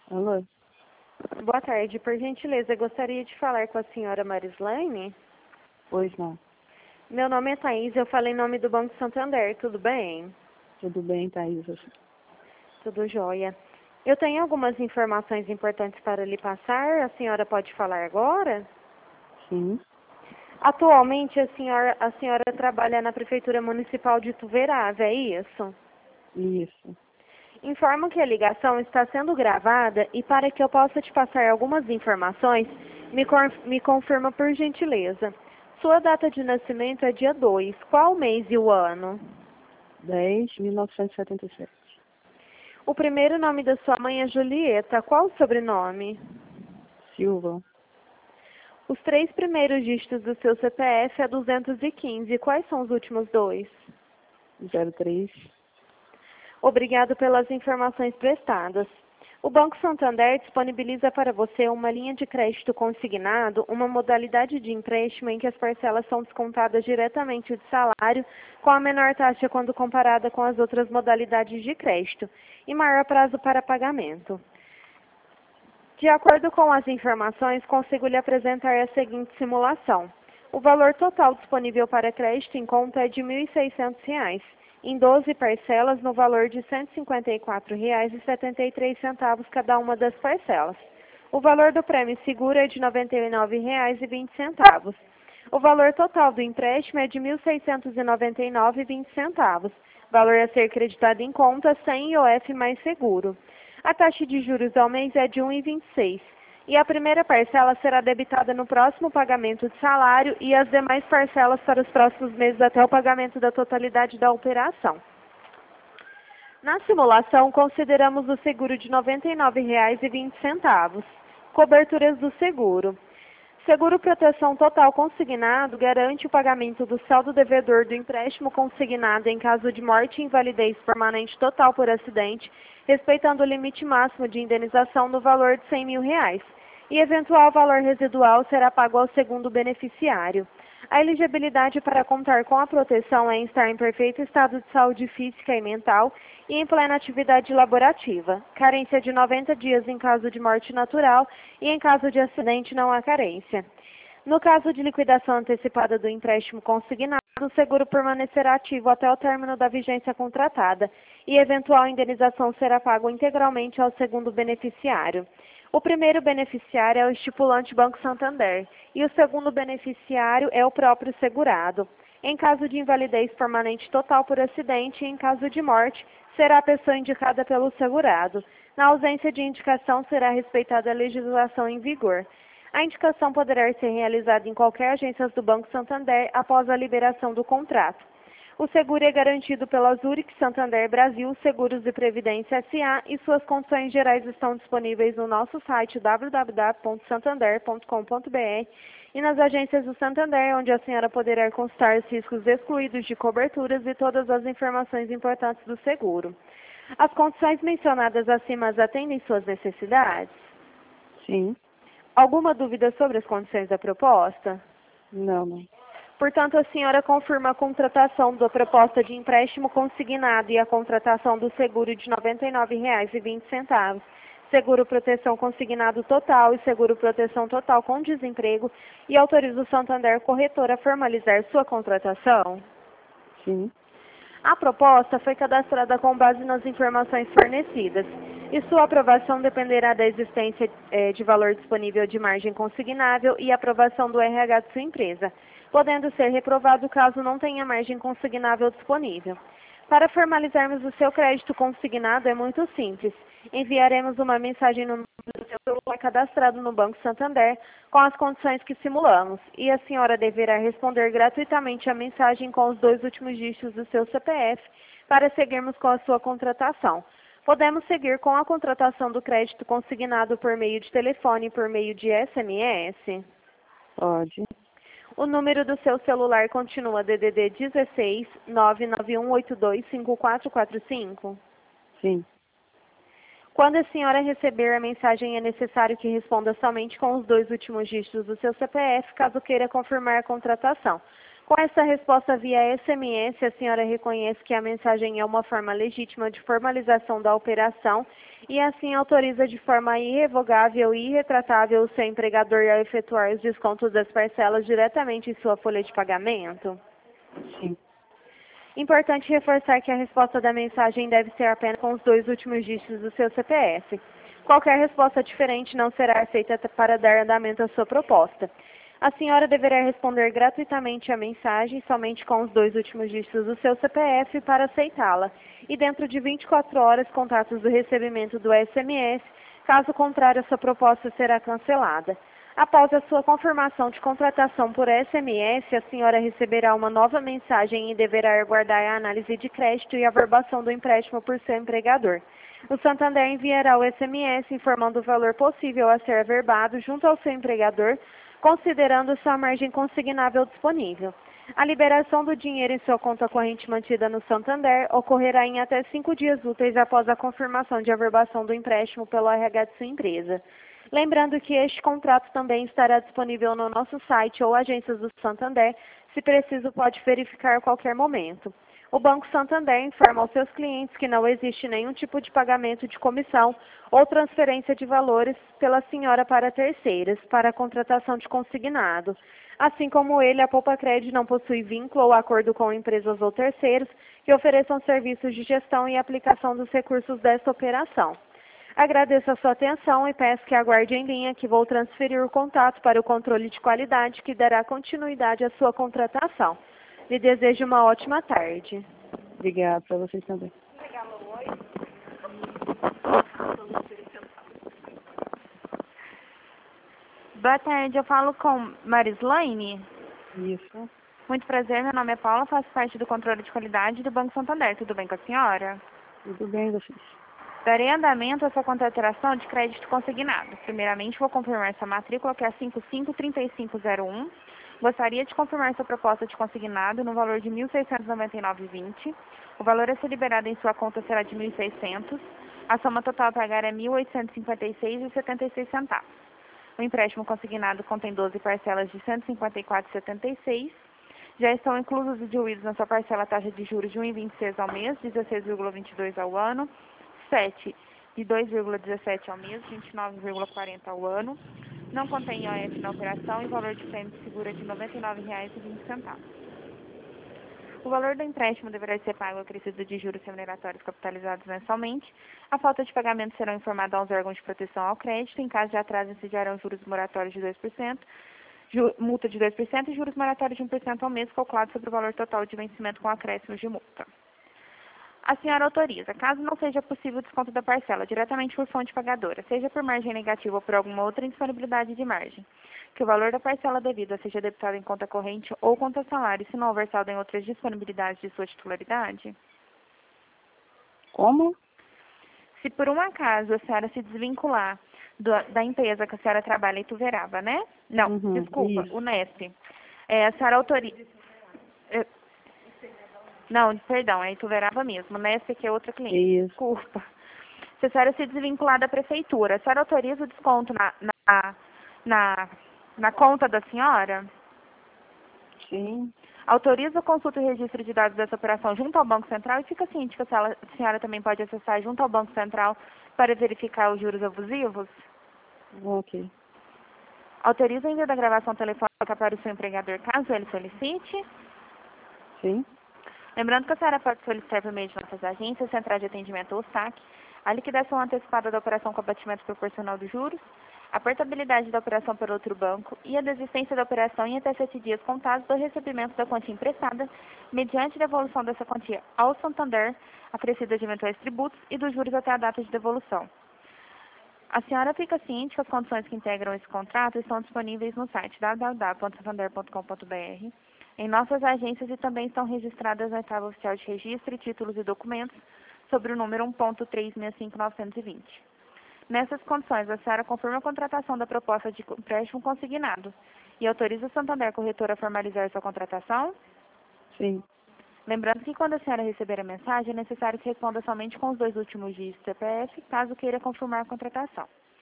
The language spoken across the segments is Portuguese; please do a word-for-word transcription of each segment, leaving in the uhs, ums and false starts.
Alô? Boa tarde. Por gentileza, eu gostaria de falar com a senhora Marislaine. Pois não. Meu nome é Thaís, eu falo em nome do Banco Santander, tudo bem? Tudo bem, Thaís? Tudo jóia. Eu tenho algumas informações importantes para lhe passar, a senhora pode falar agora? Sim, Atualmente, a senhora, a senhora trabalha na Prefeitura Municipal de Tuverava, é isso? isso. Informo que a ligação está sendo gravada e para que eu possa te passar algumas informações, me, con me confirma por gentileza. Sua data de nascimento é dia dois. Qual o mês e o ano? dez mil novecentos e setenta e sete. O primeiro nome da sua mãe é Julieta. Qual o sobrenome? Silva, Os três primeiros dígitos do seu C P F é duzentos e quinze. Quais são os últimos dois? zero três. Obrigado pelas informações prestadas. O Banco Santander disponibiliza para você uma linha de crédito consignado, uma modalidade de empréstimo em que as parcelas são descontadas diretamente do salário, com a menor taxa quando comparada com as outras modalidades de crédito, e maior prazo para pagamento. De acordo com as informações, consigo lhe apresentar a seguinte simulação. O valor total disponível para crédito em conta é de mil e seiscentos reais, em doze parcelas no valor de cento e cinquenta e quatro reais e setenta e três centavos cada uma das parcelas. O valor do prêmio seguro é de noventa e nove reais e vinte centavos. O valor total do empréstimo é de mil seiscentos e noventa e nove reais e vinte centavos. Valor a ser creditado em conta sem I O F mais seguro. A taxa de juros ao mês é de um vírgula vinte e seis e a primeira parcela será debitada no próximo pagamento de salário e as demais parcelas para os próximos meses até o pagamento da totalidade da operação. Na simulação, consideramos o seguro de noventa e nove reais e vinte centavos. Coberturas do seguro. Seguro Proteção Total Consignado garante o pagamento do saldo devedor do empréstimo consignado em caso de morte e invalidez permanente total por acidente, respeitando o limite máximo de indenização no valor de cem mil reais, e eventual valor residual será pago ao segundo beneficiário. A elegibilidade para contar com a proteção é em estar em perfeito estado de saúde física e mental e em plena atividade laborativa. Carência de noventa dias em caso de morte natural e em caso de acidente não há carência. No caso de liquidação antecipada do empréstimo consignado, o seguro permanecerá ativo até o término da vigência contratada e eventual indenização será pago integralmente ao segundo beneficiário. O primeiro beneficiário é o estipulante Banco Santander e o segundo beneficiário é o próprio segurado. Em caso de invalidez permanente total por acidente e em caso de morte, será a pessoa indicada pelo segurado. Na ausência de indicação, será respeitada a legislação em vigor. A indicação poderá ser realizada em qualquer agência do Banco Santander após a liberação do contrato. O seguro é garantido pela Zurich Santander Brasil Seguros e Previdência S A e suas condições gerais estão disponíveis no nosso site w w w ponto santander ponto com ponto b r e nas agências do Santander, onde a senhora poderá consultar os riscos excluídos de coberturas e todas as informações importantes do seguro. As condições mencionadas acima atendem suas necessidades? Sim. Alguma dúvida sobre as condições da proposta? Não, não. Portanto, a senhora confirma a contratação da proposta de empréstimo consignado e a contratação do seguro de noventa e nove reais e vinte centavos, seguro proteção consignado total e seguro proteção total com desemprego, e autoriza o Santander Corretora a formalizar sua contratação? Sim. A proposta foi cadastrada com base nas informações fornecidas e sua aprovação dependerá da existência eh, de valor disponível de margem consignável e aprovação do R H de sua empresa, podendo ser reprovado caso não tenha margem consignável disponível. Para formalizarmos o seu crédito consignado é muito simples. Enviaremos uma mensagem no número do seu celular cadastrado no Banco Santander com as condições que simulamos e a senhora deverá responder gratuitamente a mensagem com os dois últimos dígitos do seu C P F para seguirmos com a sua contratação. Podemos seguir com a contratação do crédito consignado por meio de telefone e por meio de S M S? Pode. O número do seu celular continua D D D dezesseis, nove nove um oito dois cinco quatro quatro cinco? Sim. Quando a senhora receber a mensagem, é necessário que responda somente com os dois últimos dígitos do seu C P F, caso queira confirmar a contratação. Com essa resposta via S M S, a senhora reconhece que a mensagem é uma forma legítima de formalização da operação e assim autoriza de forma irrevogável e irretratável o seu empregador a efetuar os descontos das parcelas diretamente em sua folha de pagamento? Sim. Importante reforçar que a resposta da mensagem deve ser apenas com os dois últimos dígitos do seu C P F. Qualquer resposta diferente não será aceita para dar andamento à sua proposta. A senhora deverá responder gratuitamente a mensagem somente com os dois últimos dígitos do seu C P F para aceitá-la e dentro de vinte e quatro horas contatos do recebimento do S M S, caso contrário a sua proposta será cancelada. Após a sua confirmação de contratação por S M S, a senhora receberá uma nova mensagem e deverá aguardar a análise de crédito e a averbação do empréstimo por seu empregador. O Santander enviará o S M S informando o valor possível a ser averbado junto ao seu empregador, considerando sua margem consignável disponível. A liberação do dinheiro em sua conta corrente mantida no Santander ocorrerá em até cinco dias úteis após a confirmação de averbação do empréstimo pelo R H de sua empresa. Lembrando que este contrato também estará disponível no nosso site ou agências do Santander, se preciso pode verificar a qualquer momento. O Banco Santander informa aos seus clientes que não existe nenhum tipo de pagamento de comissão ou transferência de valores pela senhora para terceiras, para a contratação de consignado. Assim como ele, a Poupa Cred não possui vínculo ou acordo com empresas ou terceiros que ofereçam serviços de gestão e aplicação dos recursos desta operação. Agradeço a sua atenção e peço que aguarde em linha que vou transferir o contato para o controle de qualidade que dará continuidade à sua contratação. Lhe desejo uma ótima tarde. Obrigada para vocês também. Boa tarde, eu falo com Marislaine. Isso. Muito prazer, meu nome é Paula, faço parte do controle de qualidade do Banco Santander. Tudo bem com a senhora? Tudo bem, vocês? Darei andamento à sua contratação de crédito consignado. Primeiramente, vou confirmar sua matrícula, que é cinco cinco três cinco zero um. Gostaria de confirmar sua proposta de consignado no valor de mil seiscentos e noventa e nove reais e vinte centavos. O valor a ser liberado em sua conta será de mil e seiscentos reais. A soma total a pagar é mil oitocentos e cinquenta e seis reais e setenta e seis centavos. O empréstimo consignado contém doze parcelas de cento e cinquenta e quatro reais e setenta e seis centavos. Já estão inclusos e diluídos na sua parcela a taxa de juros de um vírgula vinte e seis ao mês, dezesseis vírgula vinte e dois ao ano, sete de dois vírgula dezessete ao mês, vinte e nove vírgula quarenta ao ano. Não contém I O F na operação e valor de prêmio de seguro é de noventa e nove reais e vinte centavos. O valor do empréstimo deverá ser pago acrescido de juros remuneratórios capitalizados mensalmente. A falta de pagamento será informada aos órgãos de proteção ao crédito. Em caso de atraso, incidirão juros moratórios de dois por cento, ju multa de dois por cento e juros moratórios de um por cento ao mês, calculado sobre o valor total de vencimento com acréscimos de multa. A senhora autoriza, caso não seja possível o desconto da parcela diretamente por fonte pagadora, seja por margem negativa ou por alguma outra indisponibilidade de margem, que o valor da parcela devida seja debitado em conta corrente ou conta salário, se não houver saldo em outras disponibilidades de sua titularidade? Como? Se por um acaso a senhora se desvincular do, da empresa que a senhora trabalha em Ituverava, né? Não, Uhum, desculpa, isso. o Nesp. É, a senhora autoriza... É, não, perdão, é Ituverava mesmo, Nesp que é outra cliente. Isso. Desculpa. Se a senhora se desvincular da prefeitura, a senhora autoriza o desconto na, na, na, na conta da senhora? Sim. Autoriza a consulta e registro de dados dessa operação junto ao Banco Central e fica ciente que a senhora, a senhora também pode acessar junto ao Banco Central para verificar os juros abusivos? Ok. Autoriza o envio da gravação telefônica para o seu empregador, caso ele solicite? Sim. Lembrando que a senhora pode solicitar por meio de nossas agências, Central de Atendimento ou S A C, a liquidação antecipada da operação com abatimento proporcional dos juros, a portabilidade da operação para outro banco e a desistência da operação em até sete dias contados do recebimento da quantia emprestada, mediante devolução dessa quantia ao Santander, acrescida de eventuais tributos e dos juros até a data de devolução. A senhora fica ciente que as condições que integram esse contrato estão disponíveis no site w w w ponto santander ponto com ponto b r, em nossas agências e também estão registradas na Tábua Oficial de Registro, Títulos e Documentos, sobre o número um ponto três seis cinco nove dois zero. Nessas condições, a senhora confirma a contratação da proposta de empréstimo consignado e autoriza o Santander Corretor a formalizar sua contratação? Sim. Lembrando que quando a senhora receber a mensagem, é necessário que responda somente com os dois últimos dígitos do C P F, caso queira confirmar a contratação.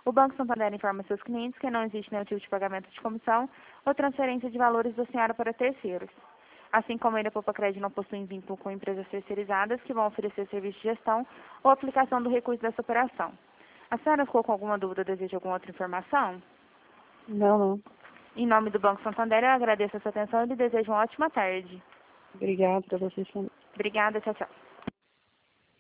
O Banco Santander informa seus clientes que não existe nenhum tipo de pagamento de comissão ou transferência de valores da senhora para terceiros. Assim como ele, a Poupa Crédito não possui vínculo com empresas terceirizadas que vão oferecer serviço de gestão ou aplicação do recurso dessa operação. A senhora ficou com alguma dúvida ou deseja alguma outra informação? Não, não. Em nome do Banco Santander, eu agradeço a sua atenção e lhe desejo uma ótima tarde. Obrigada para vocês também. Obrigada, tchau, tchau.